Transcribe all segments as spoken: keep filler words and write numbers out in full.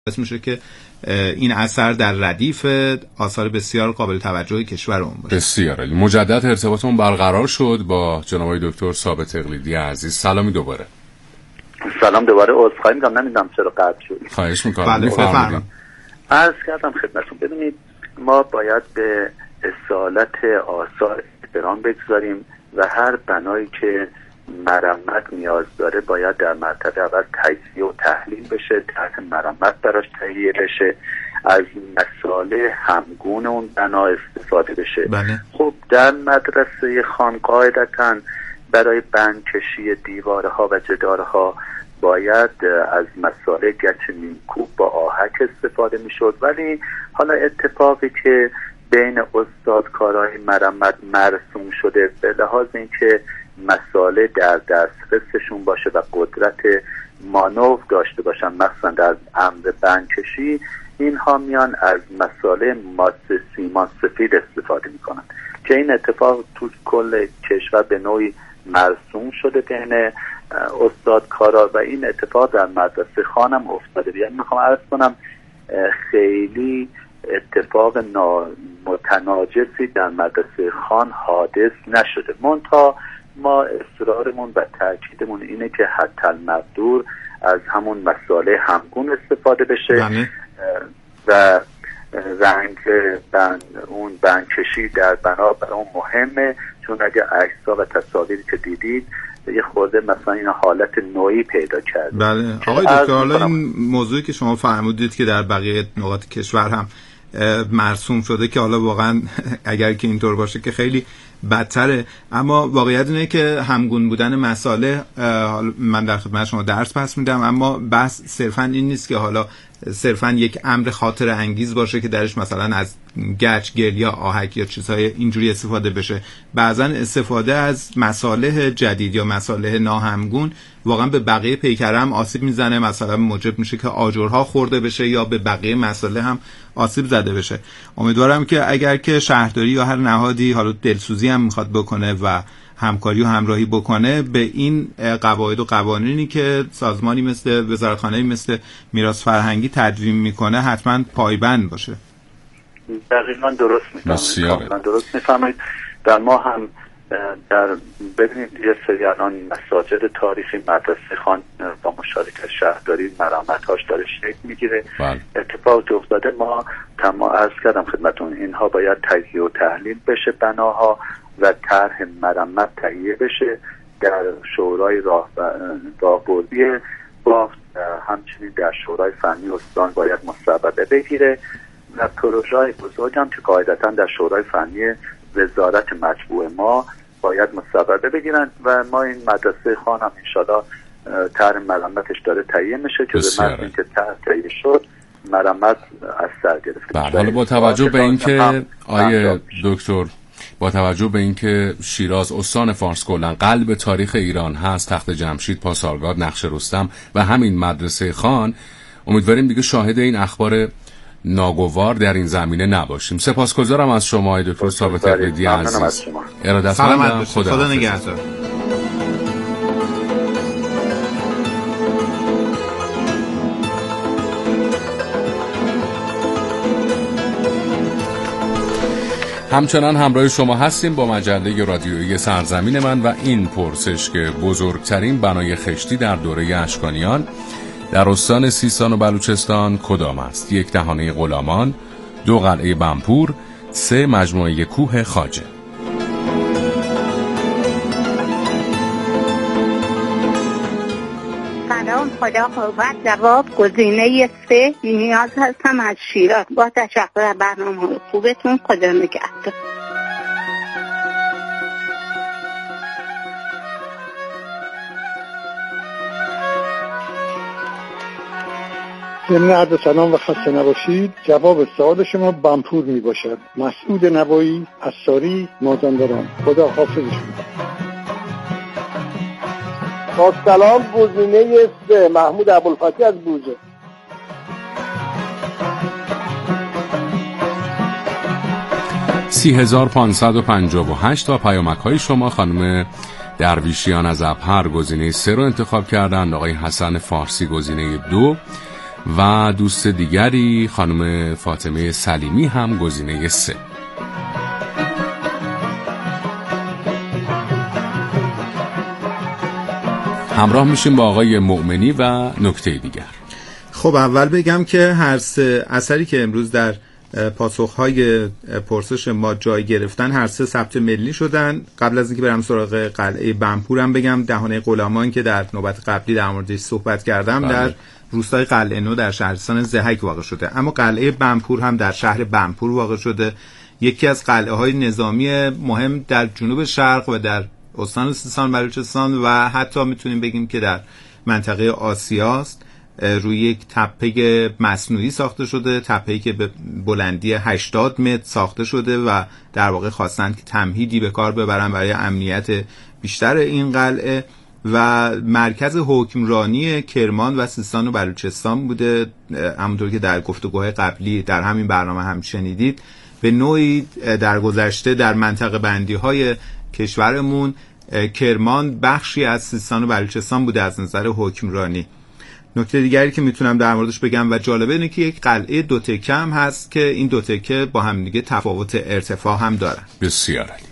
باعث میشه که این اثر در ردیف آثار بسیار قابل توجه کشورمون باشه. بسیار عالی. مجدد ارتباطمون برقرار شد با جناب دکتر ثابت اقلیدی عزیز. سلامی دوباره. سلام دوباره. عذرخواهی می‌کنم نمیدونم چرا قطع شد. خواهش می‌کنم. بله بفرمایید. عرض کردم خدمتتون ببینید ما باید به اصالت آثار احترام بگذاریم و هر بنایی که مرمت نیاز داره باید در مرتبه اول تجزیه و تحلیل بشه، طرح مرمت براش تهیه بشه، از مساله همگون اون بنا استفاده بشه. بله. خب در مدرسه خان قاعدتاً برای بندکشی دیوارها و جدارها باید از مساله گچ نیمکوب با آهک استفاده میشد، ولی حالا اتفاقی که بین استادکارهای مرمت مرسوم شده به لحاظ اینکه مساله در دسترسشون باشه و قدرت مانور داشته باشن مخصوصا در امر بندکشی، اینها میان از مساله ماده سیمان سفید استفاده میکنن که این اتفاق تو کل کشور به نوعی مرسوم شده بین استادکارا و این اتفاق در مدرسه خانم افتاده. یعنی میخوام عرض کنم خیلی اتفاق متناجسی در مدرسه خان حادث نشده، منتها ما اصرارمون و تاکیدمون اینه که حتی المقدور از همون مساله همگون استفاده بشه. بله. و رنگ بند اون بندکشی در بنا برای اون مهمه، چون اگه عکس‌ها و تصاویری که دیدید یه خورده مثلا این حالت نوعی پیدا کرد. بله آقای دکتر، حالا این موضوعی که شما فرمودید که در بقیه نقاط کشور هم مرسوم شده که حالا واقعا اگر که اینطور باشه که خیلی بدتره، اما واقعیت اینه که همگون بودن مساله، من در خدمت شما درس پس میدم، اما بحث صرفا این نیست که حالا صرفا یک امر خاطر انگیز باشه که درش مثلا از گچ، گل یا آهک یا چیزهای اینجوری استفاده بشه. بعضا استفاده از مساله جدید یا مساله ناهمگون واقعا به بقیه پیکره هم آسیب میزنه، مثلا موجب میشه که آجرها خورده بشه یا به بقیه مساله هم آسیب زده بشه. امیدوارم که اگر که شهرداری یا هر نهادی حالا دلسوزی هم میخواد بکنه و همکاری و همراهی بکنه به این قواعد و قوانینی که سازمانی مثل وزارتخانه‌ای مثل میراث فرهنگی تدوین میکنه حتما پایبند باشه. دقیقاً درست میفرمایید. کاملا درست میفرمایید. در ما هم در ببینید یه سری الان مساجد تاریخی مدرسه خان با مشارکت شهرداری مرمت‌هاش داره شکل میگیره. اتفاق که افتاده ما تمام عرض کردم خدمتتون اینها باید تجزیه و تحلیل بشه بناها و طرح مرمت تهیه بشه در شورای راه راهبردی بافت، همچنین در شورای فنی استان باید مصوبه بگیره و پروژه‌های بزرگ هم که قاعدتاً در شورای فنی وزارت مطبوع ما باید مصوبه بگیرن و ما این مدرسه خان هم انشالله طرح مرمتش داره تهیه میشه که به معنی که طرح تهیه شد مرمت از سر گرفته. بله، حالا با توجه به اینکه آیه دکتر با توجه به اینکه شیراز استان فارس کلان قلب تاریخ ایران هست، تخت جمشید، پاسارگاد، نقش رستم و همین مدرسه خان، امیدواریم دیگه شاهد این اخبار ناگوار در این زمینه نباشیم. سپاسگزارم از شما ای دکتر ثابت اقلیدی عزیز. ارادتمندم. خدا, خدا نگهدار. همچنان همراه شما هستیم با مجله رادیویی سرزمین من و این پرسش که بزرگترین بنای خشتی در دوره اشکانیان در استان سیستان و بلوچستان کدام است؟ یک دهانه غلامان، دو قلعه بمپور، سه مجموعه کوه خواجه. سلام، خدا قوت. جواب گزینه سه. نیاز هستم از شیراز. با تشکر برنامه خوبتون. خدا نگهدار. ضمن عرض سلام و خسته نباشید. جواب سوال شما بمپور می باشد. مسعود نوایی، اساری، مازندران. خدا حافظشون. با سلام، گزینه سه. محمود ابوالفتح از بوجه. سی هزار پانصد و پنجاه و هشت و پیامک های شما. خانم درویشیان از ابهر گزینه سه رو انتخاب کردن، آقای حسن فارسی گزینه دو و دوست دیگری خانم فاطمه سلیمی هم گزینه سه. همراه میشیم با آقای مؤمنی و نکته دیگر. خب اول بگم که هر سه اثری که امروز در پاسخهای پرسش ما جای گرفتن هر سه ثبت ملی شدن. قبل از اینکه برم سراغ قلعه بنپورم بگم دهانه غلامان که در نوبت قبلی در موردش صحبت کردم بله. در روستای قلعه نو در شهرستان ضحک واقع شده، اما قلعه بنپور هم در شهر بنپور واقع شده، یکی از قلعه های نظامی مهم در جنوب شرق و در استان سیستان بلوچستان و حتی میتونیم بگیم که در منطقه آسیاست. روی یک تپه مصنوعی ساخته شده، تپه‌ای که به بلندی هشتاد متر ساخته شده و در واقع خواستند که تمهیدی به کار ببرن برای امنیت بیشتر این قلعه و مرکز حکمرانی کرمان و سیستان و بلوچستان بوده. همونطور که در گفتگوهای قبلی در همین برنامه هم شنیدید، به نوعی در گذشته در منطقه بندی های کشورمون کرمان بخشی از سیستان و بلوچستان بوده از نظر حکمرانی. نکته دیگری که میتونم در موردش بگم و جالبه اینه که یک قلعه دو تکه هم هست که این دو تکه با هم دیگه تفاوت ارتفاع هم دارن. بسیار عالی.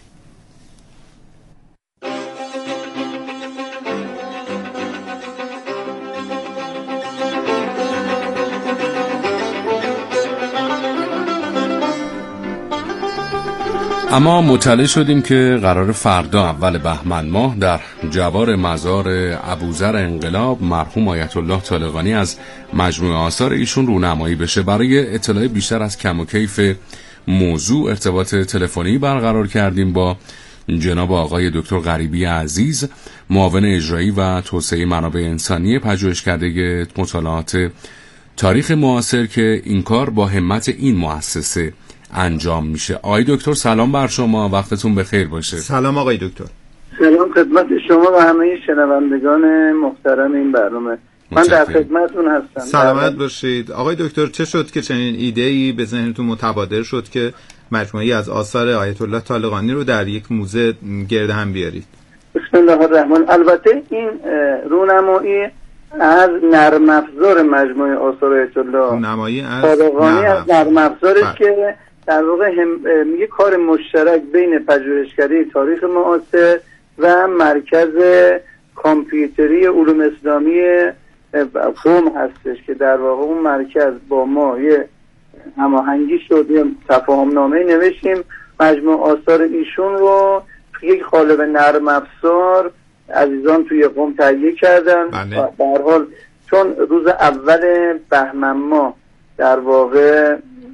اما مطلع شدیم که قرار فردا اول بهمن ماه در جوار مزار ابوذر انقلاب مرحوم آیت الله طالقانی از مجموعه آثار ایشون رونمایی بشه. برای اطلاع بیشتر از کم و کیف موضوع ارتباط تلفنی برقرار کردیم با جناب آقای دکتر غریبی عزیز، معاون اجرایی و توسعه منابع انسانی پژوهشکده مطالعات تاریخ معاصر که این کار با همت این مؤسسه انجام میشه. آقای دکتر سلام بر شما، وقتتون بخیر باشه. سلام آقای دکتر. سلام خدمت شما و همه شنوندگان محترم این برنامه. من در خدمتتون هستم. سلامت باشید. آقای دکتر چه شد که چنین ایده‌ای به ذهنتون متبادر شد که مجموعه‌ای از آثار آیت الله طالقانی رو در یک موزه گرد هم بیارید؟ بسم الله الرحمن. البته این رونمایی از نرم افزار مجموعه آثار آیت الله نمایی از طالقانی از نرم افزاری است که در واقع میگه کار مشترک بین پژوهشکده تاریخ معاصر و مرکز کامپیوتری علوم اسلامی قم هستش که در واقع اون مرکز با ما یه هماهنگی شد، یه تفاهم نامه نوشتیم، مجموعه آثار ایشون رو توی یک قالب نرم افزار عزیزان توی قم تهیه کردن. به هر حال چون روز اول بهمن ماه در واقع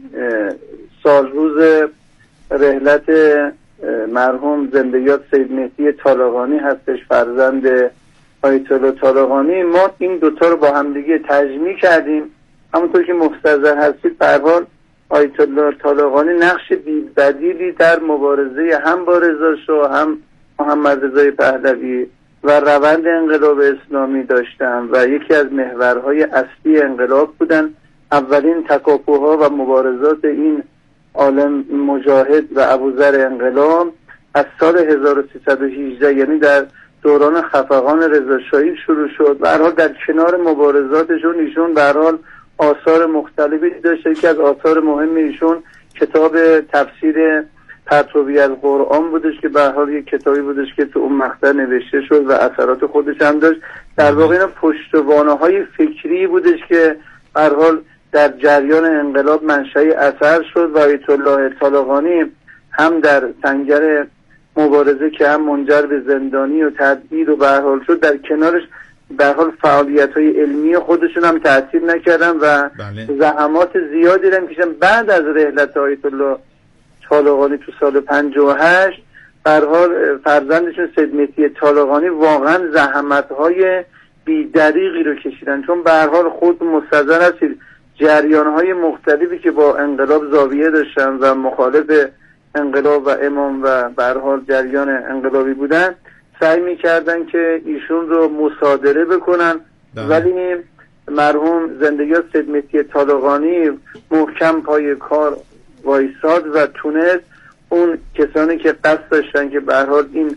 سال روز رحلت مرحوم زنده یاد سید مهدی طالقانی هستش، فرزند آیت الله طالقانی، ما این دوتا رو با هم دیگه تجمیع کردیم. همونطور که مستحضر هستید به هر حال آیت الله طالقانی نقش بی‌بدیلی در مبارزه هم با رضا شاه هم محمد رضای پهلوی و روند انقلاب اسلامی داشتن و یکی از محورهای اصلی انقلاب بودن. اولین تکاپوها و مبارزات این عالم مجاهد و ابوذر انقلاب از سال هزار و سیصد و هجده یعنی در دوران خفقان رضاشاهی شروع شد. به هر حال در کنار مبارزاتشون ایشون به هر حال آثار مختلفی داشته که از آثار مهم ایشون کتاب تفسیر پرتوی از قرآن بودش که به هر حال یک کتابی بودش که تو اون مقطع نوشته شد و اثرات خودش هم داشت. در واقع اینا پشتوانه‌های فکری بودش که به هر حال در جریان انقلاب منشأ اثر شد و آیت الله طالقانی هم در سنگر مبارزه که هم منجر به زندانی و تبعید و به هر حال شد، در کنارش به هر حال فعالیت‌های علمی خودشون هم تعطیل نکردن و بله. زحمات زیادی هم کشیدن. بعد از رحلت آیت الله طالقانی تو سال پنجاه و هشت به هر حال فرزندشون سید مهدی طالقانی واقعا زحمت‌های بی‌دریغی رو کشیدن، چون به هر حال خود مستحضر هستید جریان‌های مختلفی که با انقلاب زاویه داشتن و مخالف انقلاب و امام و به هر حال جریان انقلابی بودن سعی می‌کردن که ایشون رو مصادره بکنن ده. ولی مرحوم زنده یاد سید مهدی طالقانی محکم پای کار وایساد و تونست اون کسانی که قصد داشتن که به هر حال این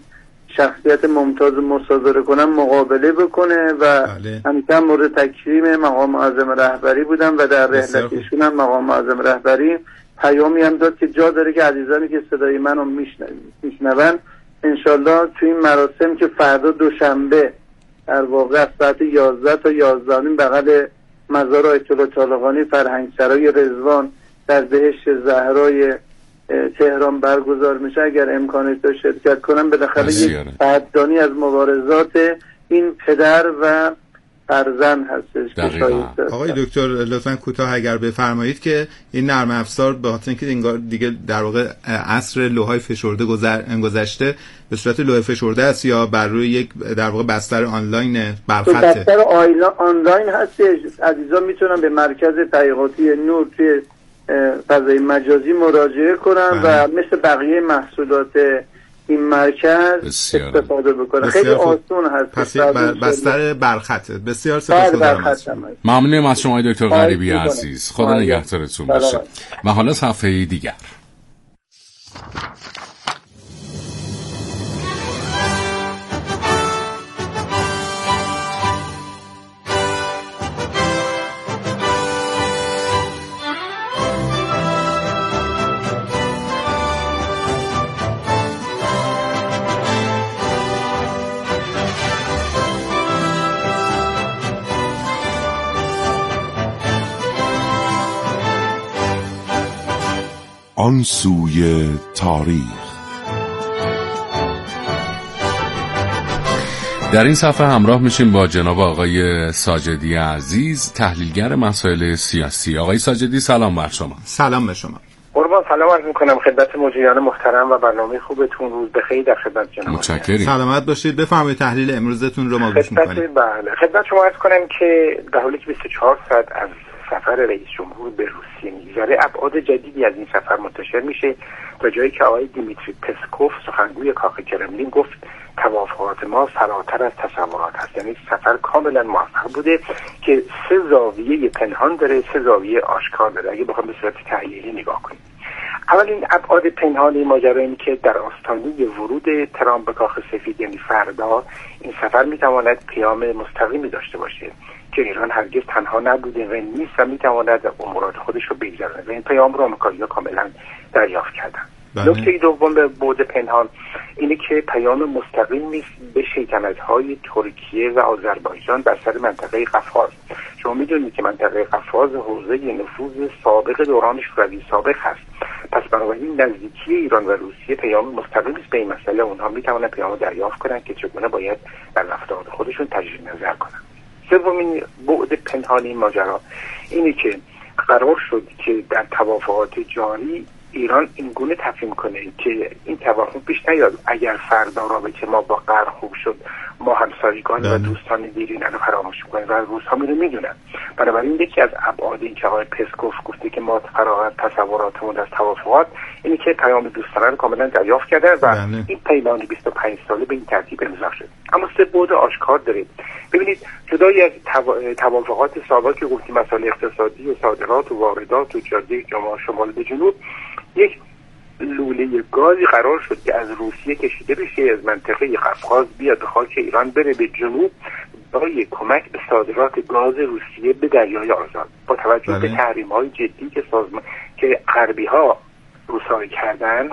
شخصیت ممتاز رو مصادره کنن مقابله بکنه و همیشه مورد تکریم مقام معظم رهبری بودن و در رحلتشون هم مقام معظم رهبری پیامی هم داد که جا داره که عزیزانی که صدای منو میشنون انشالله تو این مراسم که فردا دوشنبه در واقع از ساعت یازده تا یازده و نیم بغل مزار آیت الله طالقانی فرهنگسرای رضوان در بهشت زهرای تهران برگزار میشه، اگر امکانش داشت شرکت کنم. بالاخره یک قدردانی از مبارزات این پدر و فرزند هستش. آقای دکتر لطفاً کوتاه اگر بفرمایید که این نرم افزار به خاطر اینکه انگار دیگه در واقع عصر لوحای فشرده گذشته به صورت لوح فشرده است یا بر روی یک در واقع بستر آنلاین برخطه؟ بستر آنلاین هستش. عزیزان میتونن به مرکز تحقیقاتی نور توی فضای مجازی مراجعه کنن و مثل بقیه محصولات این مرکز استفاده بکنن. خیلی آسون هست. پس بستر برخطه. بسیار سپاسگزارم. ممنونم از شما دکتر غریبی عزیز. خدا نگهدارتون باشه. و حالا صفحه دیگر. آن سوی تاریخ. در این صفحه همراه میشیم با جناب آقای ساجدی عزیز، تحلیلگر مسائل سیاسی. آقای ساجدی سلام بر شما. سلام به شما. قربان سلام عرض میکنم خدمت مجریان محترم و برنامه خوبتون. روز بخیر در خدمت جناب. متشکرم. سلامت باشید. بفرمایید تحلیل امروزتون رو ما گوش میکنیم. بله خدمت شما عرض کنم که در حالی که بیست و چهار ساعت از سفر رئیس جمهور به روسیه میگذره، ابعاد جدیدی از این سفر منتشر میشه تا جایی که آقای دیمیتری پسکوف سخنگوی کاخ کرملین گفت توافقات ما فراتر از تصورات هست. یعنی سفر کاملا موفق بوده که سه زاویه پنهان داره، سه زاویه آشکار داره اگه بخوام به صورت تحلیلی نگاه کنیم. اولین ابعاد پنهانی ماجرا اینه که در آستانه ورود ترامپ به کاخ سفید یعنی فردا این سفر میتواند پیام مستقیمی داشته باشه که ایران هرگز تنها نبوده و نیست و میتواند امورات خودش رو بگذرونه و این پیام رو آمریکایی‌ها کاملا دریافت کردن. نکته دوم به بعد پنهان اینه که پیام مستقیم نیست به شیطنت‌های ترکیه و آذربایجان بر سر منطقه قفقاز. شما میدونید که منطقه قفقاز حوزه نفوذ سابق دوران شوروی سابق هست. پس بنابراین نزدیکی ایران و روسیه پیام مستقیم است به این مسئله. اونها میتونن پیام دریافت کنن که چگونه باید در رفتار خودشون تجدید نظر کنن. سومین بعد پنهانی ماجرا اینه که قرار شد که در توافقات جاری ایران اینگونه تفهیم کنه که این توافق پیش نیاد اگر فردا رابطه ما با غرب خوب شد ما همسایگان و دوستان دیرینه رو فراموش می‌کنیم و روزها میره میدونن. بنابراین یکی از ابعاد این که آقای پسکوف گفته که ما فراتر تصوراتمون از توافقات اینه که پیام دوستانه رو کاملا دریافت کرده و بله. این پیمان بیست و پنج ساله به این ترتیب امضا شد. اما سه بعد آشکار داره. ببینید جدای از توافقات سابق که گفتیم مسائل اقتصادی و صادرات و واردات و جاده جمهور شمال به جنوب، یک لوله گازی قرار شد که از روسیه کشیده بشه از منطقه قفقاز بیاد به خاک ایران بره به جنوب برای کمک به صادرات گاز روسیه به دریای آزاد با توجه بله. به تحریم‌های جدی که سازمان که غربی‌ها روسا کردن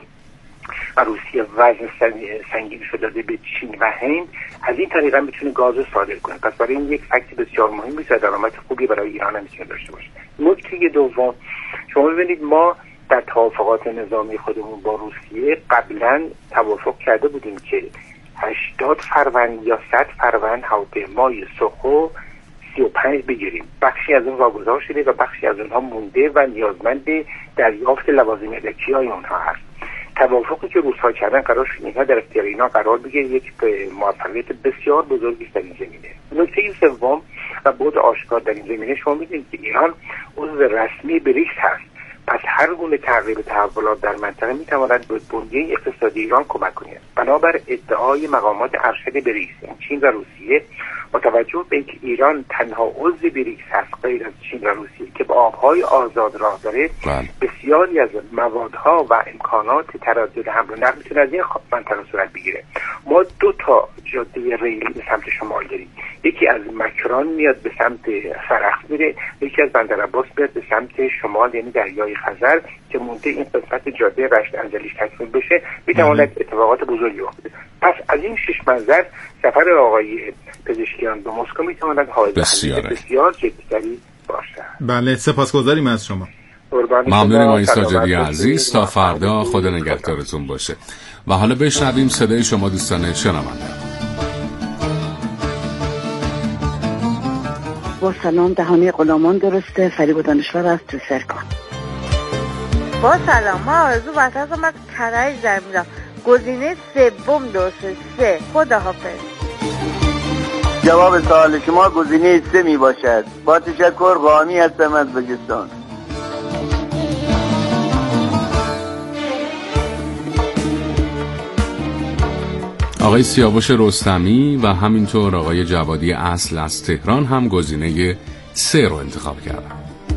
و روسیه وزن سنگین شده داده به چین و هند، از این طریقا میتونه گاز صادر کنه. پس برای این یک فکت بسیار مهمی و درآمد خوبی برای ایران هم میتونه داشته باشه. نکته دوم، شما ببینید ما در توافقات نظامی خودمون با روسیه قبلا توافق کرده بودیم که هشتاد فروند یا صد فروند هواپیمای سخو سی و پنج بگیریم. بخشی از اون واگذار شده و بخشی از اونها مونده و نیازمند دریافت لوازم الکتریکی اونها هست. توافقی که روس‌ها کردن قرار شد اینها در اختیار اینا قرار بگیره، یک موفقیت بسیار بزرگی در این زمینه. نکته سوم و بعد آشکار در این زمینه، شما می‌دونید که ایران عضو رسمی بریکس هست. پس هر گونه تغییر تحولات در منطقه میتواند به بنیه اقتصادی ایران کمک کنه. بنابر ادعای مقامات ارشد بریکس چین و روسیه، با توجه به اینکه ایران تنها عضو بریکس هست غیر از چین و روسیه که با آبهای آزاد راه داره، بسیاری از موادها و امکانات تردد حمل و نقل میتونه از این منطقه صورت بگیره. ما دو تا جاده ریلی به سمت شمال داریم، یکی از مکران میاد به سمت فرخ میره، یکی از بندر عباس میاد به سمت شمال یعنی دریای خزر که مونده این قسمت جاده رشت انزلیش تکمیل بشه میتواند اتفاقات بزرگی بیفته. پس از این شش منظر سفر آقای پزشکیان به مسکو میتواند حائز اهمیت بسیار جدی‌تری باشد. بله سپاسگزاریم از شما. ممنونیم آقای ساجدی عزیز. تا فردا خدا نگهدارتون باشه. و حالا بشنویم صدای شما دوستان شنونده. با سلام، دهانی غلامان درسته، فریب دانشور از تو سرکان. با سلام، ما آرزو وطن ما کرای زمیدم گزینه سوم درسته. سه. خداحافظ. جواب سوال شما گزینه سه می باشد. با تشکر، قامی هستم از بلوچستان. آقای سیاوش رستمی و همینطور آقای جوادی اصل از تهران هم گزینه سه رو انتخاب کردن.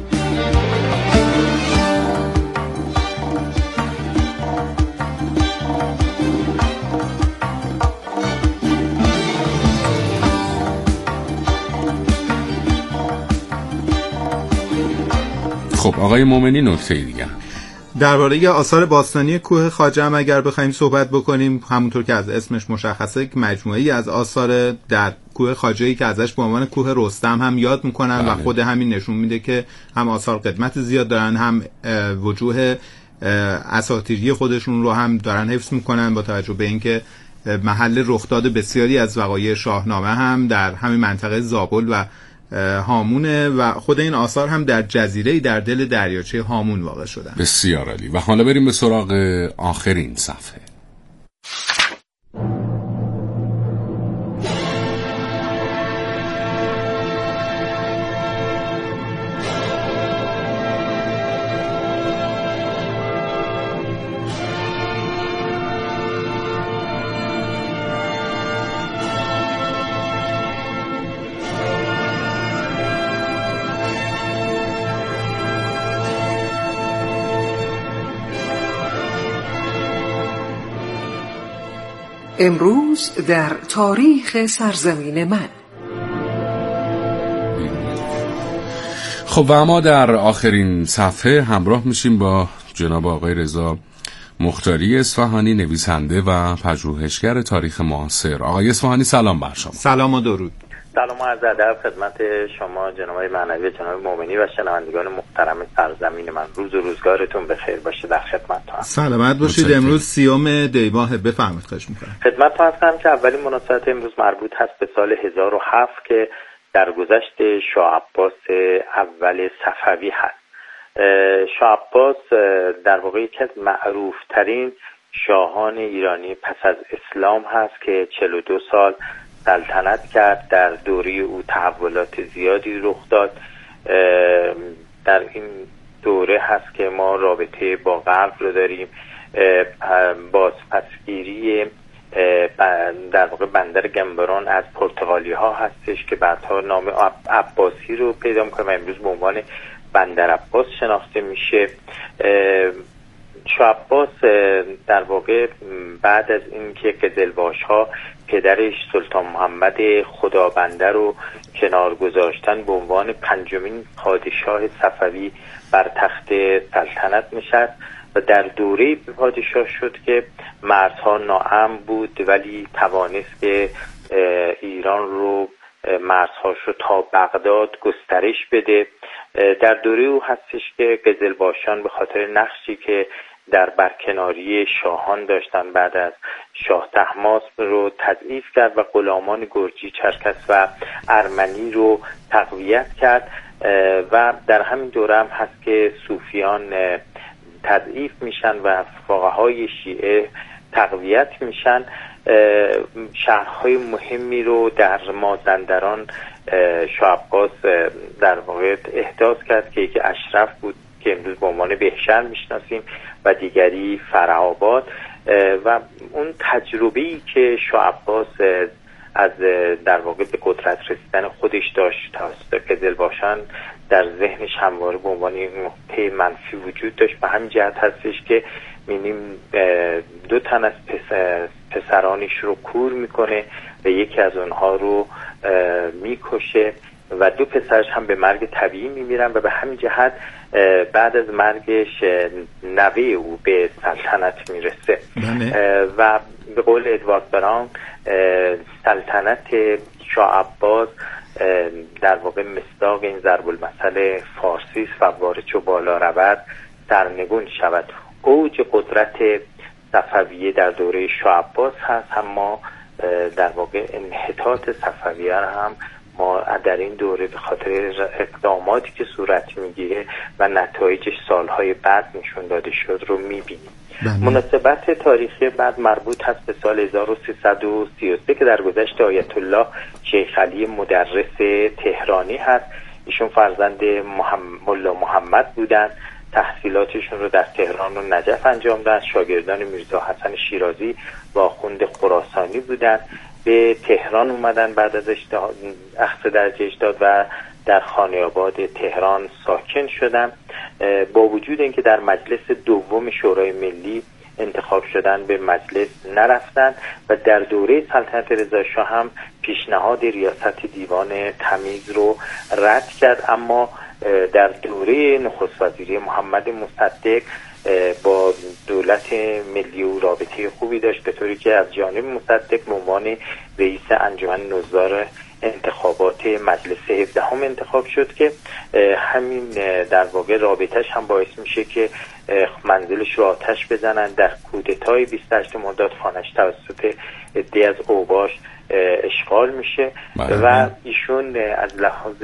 خب آقای مومنی نکته دیگه درباره آثار باستانی کوه خواجه هم اگر بخوایم صحبت بکنیم، همونطور که از اسمش مشخصه که مجموعه‌ای از آثار در کوه خواجه‌ای که ازش به عنوان کوه رستم هم یاد میکنن بله. و خود همین نشون میده که هم آثار قدمت زیاد دارن، هم وجوه اساطیری خودشون رو هم دارن حفظ میکنن، با توجه به اینکه محل رخداد بسیاری از وقایع شاهنامه هم در همین منطقه زابل و هامونه و خود این آثار هم در جزیره‌ای در دل دریاچه هامون واقع شدن. بسیار عالی. و حالا بریم به سراغ آخرین صفحه. امروز در تاریخ سرزمین من. خب و ما در آخرین صفحه همراه میشیم با جناب آقای رضا مختاری اصفهانی، نویسنده و پژوهشگر تاریخ معاصر. آقای اصفهانی سلام بر شما. سلام و درود. سلام و عرض ادب خدمت شما جناب معنوی، جناب مومنی و شنوندگان محترم سرزمین من. روز و روزگارتون بخیر باشه. در خدمتتون. سلامت باشید. امروز سیوم دی ماه، بفرمایید. خواهش می‌کنم. خدمتتون هستم که اولین مناسبت امروز مربوط هست به سال هزار و هفت که در گذشت شاه عباس اول صفوی هست. شاه عباس در واقع یکی از معروف‌ترین شاهان ایرانی پس از اسلام هست که چهل و دو سال سلطنت کرد. در دوره او تحولات زیادی رخ داد. در این دوره هست که ما رابطه با غرب رو داریم. بازپسگیری در واقع بندر گنبران از پرتغالی ها هستش که بعدها نام عباسی رو پیدا میکنه و امروز به عنوان بندر عباس شناخته میشه. شاه عباس در واقع بعد از اینکه قزلباش ها پدرش سلطان محمد خدابنده رو کنار گذاشتن، به عنوان پنجمین پادشاه صفوی بر تخت سلطنت نشست و در دوره پادشاه شد که مرزها ناامن بود ولی توانست که ایران رو مرزهاش رو تا بغداد گسترش بده. در دوره او هستش که قزلباشان به خاطر نقشی که در برکناری شاهان داشتن بعد از شاه طهماسب رو تضعیف کرد و غلامان گرجی، چرکس و ارمنی رو تقویت کرد و در همین دوره هم هست که صوفیان تضعیف میشن و فقهای شیعه تقویت میشن. شهرهای مهمی رو در مازندران شاه عباس در واقع احداث کرد که یکی اشرف بود که امروز به عنوان بهشهر میشناسیم و دیگری فره‌آباد. و اون تجربه‌ای که شاه عباس از در واقع به قدرت رسیدن خودش داشت توسط قزلباشان در ذهنش همواره به عنوان یک نقطه منفی وجود داشت. به همین جهت هستش که می‌بینیم دو تن از پسر پسرانش رو کور میکنه و یکی از اونها رو میکشه و دو پسرش هم به مرگ طبیعی میمیرن و به همین جهت بعد از مرگش نوه او به سلطنت میرسه و به قول ادوارد بران سلطنت شاه عباس در واقع مصداق این ضرب المثل فارسی است: فواره چو بالا رود سرنگون شود. اوج قدرت صفویه در دوره شاه عباس هست، اما در واقع انحطاط صفویه هم ما در این دوره به خاطر اقداماتی که صورت میگیره و نتایجش سالهای بعد نشون داده شد رو میبینیم. مناسبت تاریخی بعد مربوط هست به سال هزار و سیصد و سی و سه که در گذشت آیت الله شیخ علی مدرس تهرانی هست. ایشون فرزند محمد ملا محمد بودند. تحصیلاتشون رو در تهران و نجف انجام دادن. شاگردان میرزا حسن شیرازی و آخوند خراسانی بودند. به تهران اومدن بعد از اخذ درجه اجداد و در خانه آباد تهران ساکن شدن. با وجود اینکه در مجلس دوم شورای ملی انتخاب شدن به مجلس نرفتن و در دوره سلطنت رضا شاه هم پیشنهاد ریاست دیوان تمیز رو رد کرد، اما در دوره نخست وزیری محمد مصدق با دولت ملی و رابطه خوبی داشت، به طوری که از جانب مصدق به عنوان رئیس انجمن نظار انتخابات مجلس هفدهم انتخاب شد که همین در واقع رابطهش هم باعث میشه که منزلش رو آتش بزنن. در کودتای بیست و هشتم مرداد خانش توسط عده‌ای از اوباش اشغال میشه و ایشون از لحاظ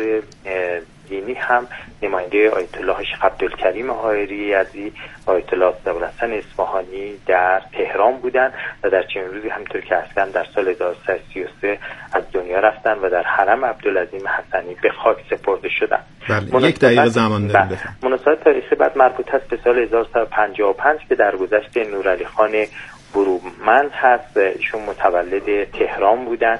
دینی هم نماینده آیت الله شیخ عبدالکریم حائری یزدی، آیت الله ابوالحسن اصفهانی در تهران بودن و در چنین روزی همونطور که اصلا در سال هزار و سیصد و سی و سه از دنیا رفتن و در حرم عبدالعظیم حسنی به خاک سپرده شدن. بله، یک دقیقه زمان داریم بفرمایید. مناسبت تاریخی بعد مربوط است به سال هزار و سیصد و پنجاه و پنج که در گذشت نورعلی خان برومند هست. ایشون متولد تهران بودن،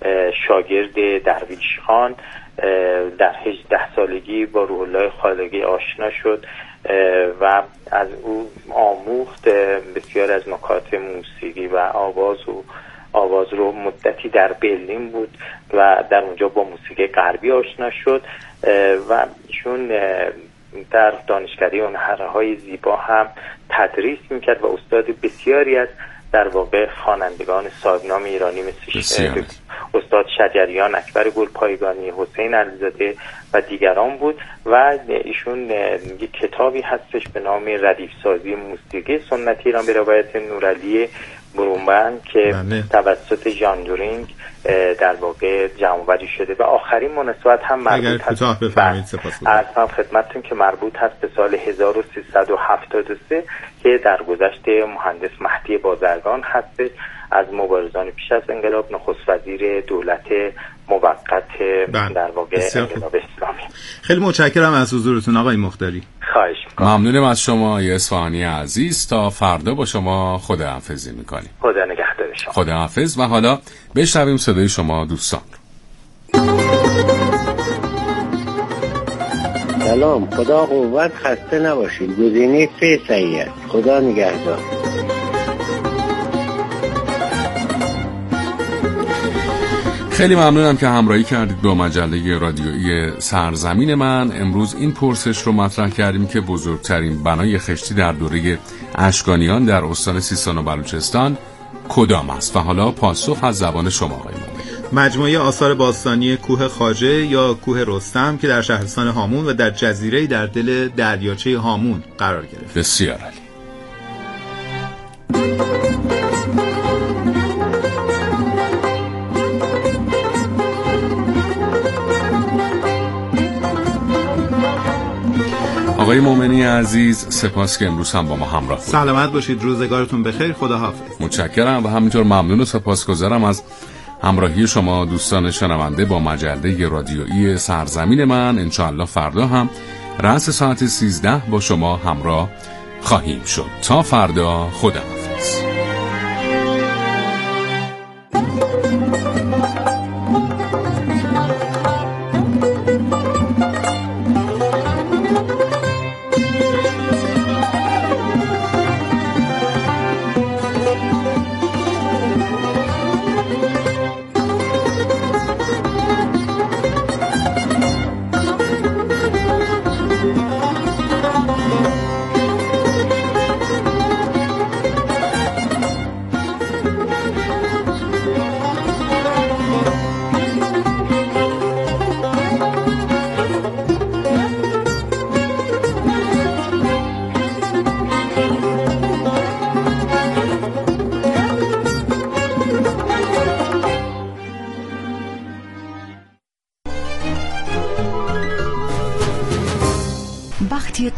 شاگرد درویش خان. در هجده سالگی با روح الله خالقی آشنا شد و از او آموخت بسیار از نکات موسیقی و آواز و آواز رو مدتی در برلین بود و در اونجا با موسیقی غربی آشنا شد و ایشون در دانشکده هنرهای زیبا هم تدریس میکرد و استاد بسیاری از در واقع خوانندگان صاحبنام ایرانی مثل استاد شجریان، اکبر گلپایگانی، حسین علیزاده و دیگران بود و ایشون یک کتابی هستش به نام ردیف سازی موسیقی سنتی ایران به روایت نورعلی برومند که بله. توسط ژان دورینگ در واقع جمع‌آوری شده و آخرین مناسبت هم مربوط هست. اگر بفرمایید سپاسگزارم. اصلا خدمتتون که مربوط هست به سال هزار و سیصد و هفتاد و سه که در گذشت مهندس مهدی بازرگان هست، از مبارزان پیش از انقلاب نخست وزیر دولت موقت در واقع انقلاب اسلامی. خیلی متشکرم از حضورتون آقای مختاری. خواهش می‌کنم. ممنونم از شما آقای اصفهانی عزیز. تا فردا با شما خداحافظی می‌کنیم. خدا نگهدار شما. خداحافظ. و حالا بشنویم صدای شما دوستان. سلام، خدا قوت، خسته نباشید. گزینه سه صحیح است. خدا نگهدار. خیلی ممنونم که همراهی کردید با مجله رادیویی سرزمین من. امروز این پرسش رو مطرح کردیم که بزرگترین بنای خشتی در دوره اشکانیان در استان سیستان و بلوچستان کدام است؟ و حالا پاسخ از زبان شما آقای مومنی. مجموعه آثار باستانی کوه خواجه یا کوه رستم که در شهرستان هامون و در جزیره‌ای در دل دریاچه هامون قرار گرفت. بسیار عالی. آقای مومنی عزیز، سپاس که امروز هم با ما همراه بودید. سلامت باشید، روزگارتون بخیر، خداحافظ. متشکرم و همینطور ممنون و سپاسگزارم از همراهی شما دوستان شنونده با مجله رادیویی سرزمین من. انشاءالله فردا هم رأس ساعت سیزده با شما همراه خواهیم شد. تا فردا، خداحافظ.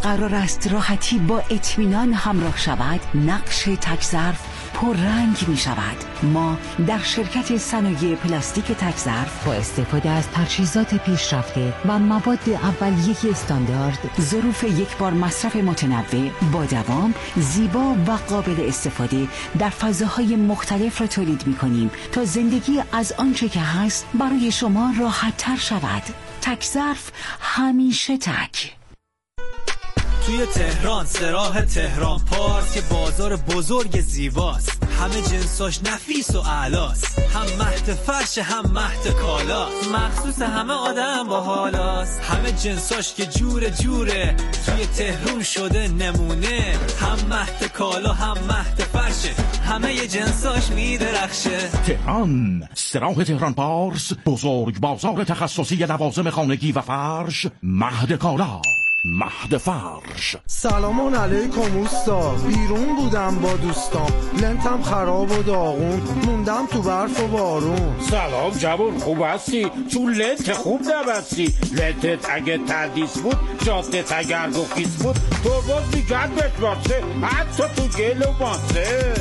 قرار است راحتی با اطمینان همراه شود، نقش تک ظرف پررنگ می شود. ما در شرکت صنایع پلاستیک تک ظرف با استفاده از تجهیزات پیشرفته و مواد اولیه استاندارد، ظروف یک بار مصرف متنوع با دوام، زیبا و قابل استفاده در فضاهای مختلف را تولید می کنیم تا زندگی از آنچه که هست برای شما راحت تر شود. تک ظرف، همیشه تک. توی تهران سراح تهران پارس که بازار بزرگ زیباست، همه جنساش نفیس و اعلاست، هم مهد فرش هم مهد کالاست، مخصوص همه آدم با حالاست، همه جنساش که جور جوره توی تهران شده نمونه، هم مهد کالا هم مهد فرشه، همه جنساش میدرخشه. تهران سراح تهران پارس، بزرگ بازار تخصصی لوازم خانگی و فرش، مهد کالا، مهد فرش. سلامان علیکم اوستا، بیرون بودم با دوستان، لنتم خراب و داغون، موندم تو برف و بارون. سلام جوون، خوب هستی؟ چون لنت خوب نبستی، لنتت اگه تردیس بود، جادت اگر گفیس بود، تو باز میگرد بشباسه، حتی تو گل و ماسه.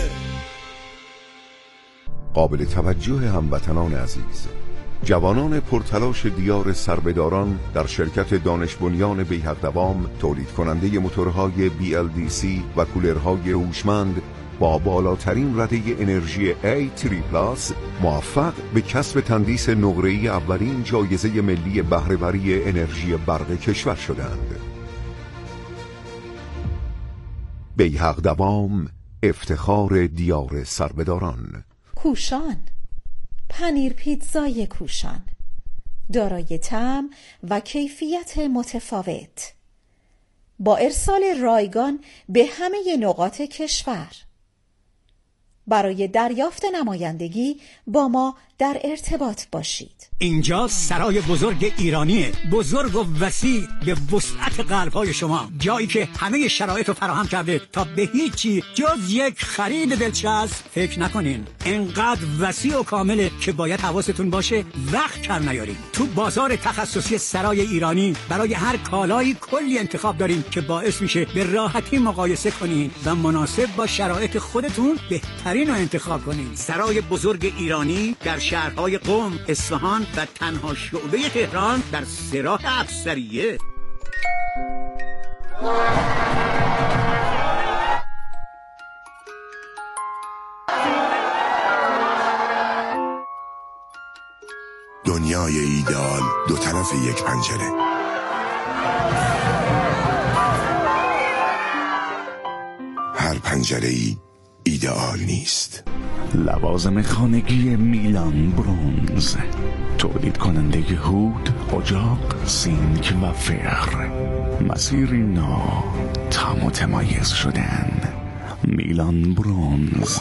قابل توجه هموطنان عزیز، جوانان پرتلاش دیار سربه‌داران در شرکت دانش بنیان بیحق‌دوام تولید کننده موتورهای بی ال دی سی و کولرهای هوشمند با بالاترین رده انرژی ای سه پلاس موفق به کسب تندیس نقره‌ای اولین جایزه ملی بهره‌وری انرژی برق کشور شدند. بیحق‌دوام، افتخار دیار سربه‌داران. کوشان، پنیر پیتزای کوشان، دارای طعم و کیفیت متفاوت، با ارسال رایگان به همه نقاط کشور. برای دریافت نمایندگی با ما در ارتباط باشید. اینجا سرای بزرگ ایرانیه، بزرگ و وسیع به وسعت قلب‌های شما، جایی که همه شرایط رو فراهم کرده تا به هیچی جز یک خرید دلچسب فکر نکنین. انقدر وسیع و کامله که باید حواستون باشه وقت کم نیارین. تو بازار تخصصی سرای ایرانی برای هر کالایی کلی انتخاب داریم که باعث میشه به راحتی مقایسه کنین و مناسب با شرایط خودتون بهترین رو انتخاب کنین. سرای بزرگ ایرانی در شهرهای قم، اصفهان و تنها شعبه تهران در سراح افسریه. دنیای ایدئال دو طرف یک پنجره. هر پنجره‌ای ایدئال نیست. لوازم خانگی میلان برونز، تولید کننده هود، اجاق، سینک و فر. مسیری نو تا متمایز شدن. میلان برونز.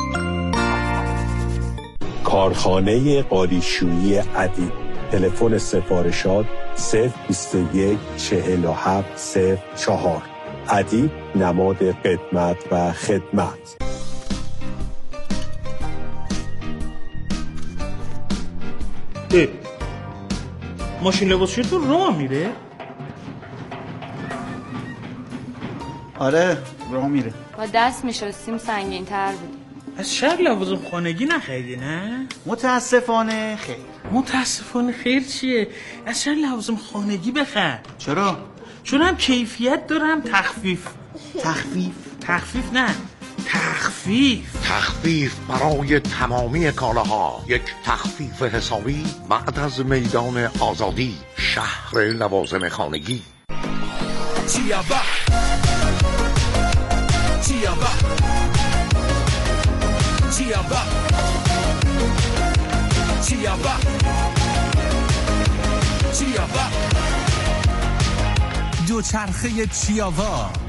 کارخانه قالیشویی ادیب. تلفن سفارشات صفر بیست و یک چهل و هفت صفر چهار. ادیب، نماد قدمت و خدمت. ماشین لباسشویتون راه میره؟ آره راه میره. با دست میشستیم سنگین تر بود. از شهر لوازم خانگی نخریدی نه؟ متاسفانه خیر. متاسفانه خیر چیه؟ از شهر لوازم خانگی بخر. چرا؟ چون هم کیفیت داره هم تخفیف. تخفیف؟ تخفیف نه، تخفیف تخفیف برای تمامی کالاها. یک تخفیف حسابی بعد از میدان آزادی، شهر لوازم خانگی. چیابا چیابا چیابا چیابا چیابا دوچرخه چیابا.